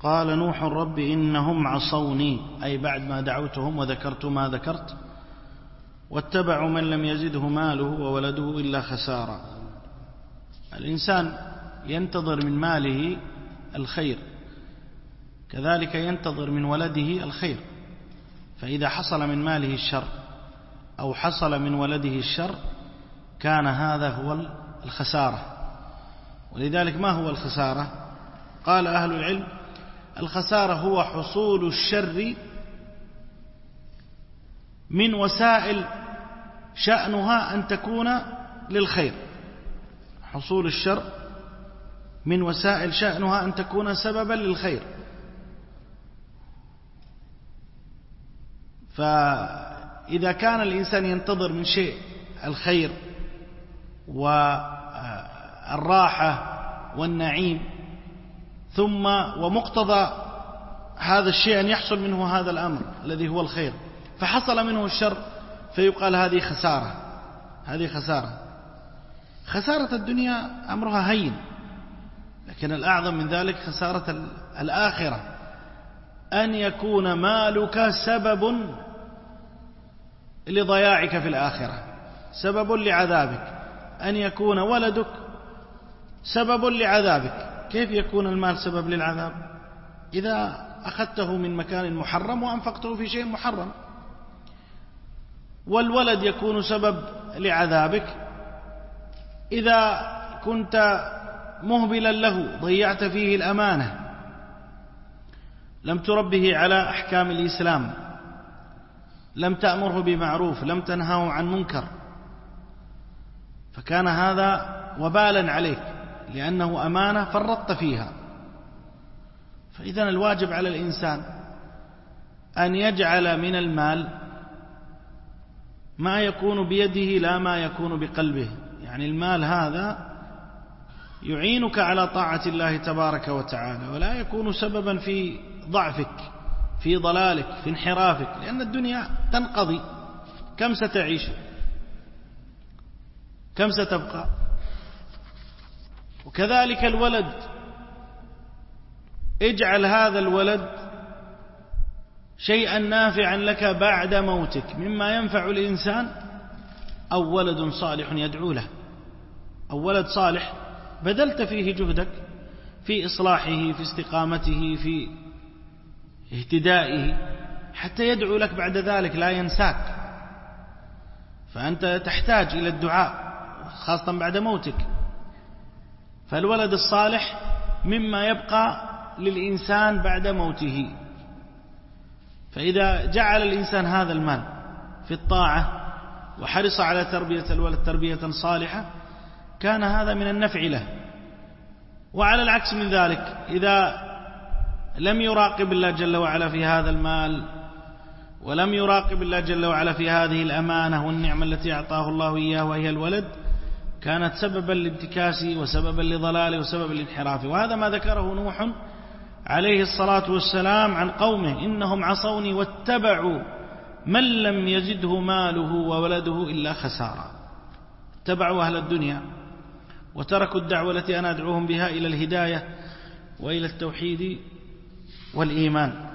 قال نوح رب إنهم عصوني، أي بعد ما دعوتهم وذكرت ما ذكرت، واتبعوا من لم يزده ماله وولده إلا خسارة. الإنسان ينتظر من ماله الخير، كذلك ينتظر من ولده الخير، فإذا حصل من ماله الشر أو حصل من ولده الشر كان هذا هو الخسارة. ولذلك ما هو الخسارة؟ قال أهل العلم: الخسارة هو حصول الشر من وسائل شأنها أن تكون للخير، حصول الشر من وسائل شأنها أن تكون سببا للخير. فإذا كان الإنسان ينتظر من شيء الخير والراحة والنعيم، ثم ومقتضى هذا الشيء أن يحصل منه هذا الأمر الذي هو الخير، فحصل منه الشر، فيقال هذه خسارة. هذه خسارة. خسارة الدنيا أمرها هين، لكن الأعظم من ذلك خسارة الآخرة، أن يكون مالك سبب لضياعك في الآخرة، سبب لعذابك، أن يكون ولدك سبب لعذابك. كيف يكون المال سبب للعذاب؟ إذا أخذته من مكان محرم وأنفقته في شيء محرم. والولد يكون سبب لعذابك إذا كنت مهبلا له، ضيعت فيه الأمانة، لم تربه على أحكام الإسلام، لم تأمره بمعروف، لم تنهاه عن منكر، فكان هذا وبالا عليك، لأنه أمانة فرطت فيها. فإذا الواجب على الإنسان أن يجعل من المال ما يكون بيده لا ما يكون بقلبه. يعني المال هذا يعينك على طاعة الله تبارك وتعالى، ولا يكون سببا في ضعفك، في ضلالك، في انحرافك، لأن الدنيا تنقضي. كم ستعيش؟ كم ستبقى؟ وكذلك الولد، اجعل هذا الولد شيئا نافعا لك بعد موتك، مما ينفع الإنسان، أو ولد صالح يدعو له، أو ولد صالح بذلت فيه جهدك في إصلاحه، في استقامته، في اهتدائه، حتى يدعو لك بعد ذلك، لا ينساك. فأنت تحتاج إلى الدعاء خاصة بعد موتك. فالولد الصالح مما يبقى للإنسان بعد موته. فإذا جعل الإنسان هذا المال في الطاعة وحرص على تربية الولد تربية صالحة، كان هذا من النفع له. وعلى العكس من ذلك، إذا لم يراقب الله جل وعلا في هذا المال، ولم يراقب الله جل وعلا في هذه الأمانة والنعمة التي أعطاه الله إياه وهي الولد، كانت سببا لابتكاسه وسببا لضلاله وسببا لانحرافه. وهذا ما ذكره نوح عليه الصلاة والسلام عن قومه: إنهم عصوني واتبعوا من لم يزده ماله وولده إلا خسارة. اتبعوا أهل الدنيا وتركوا الدعوة التي أنا أدعوهم بها إلى الهداية وإلى التوحيد والإيمان.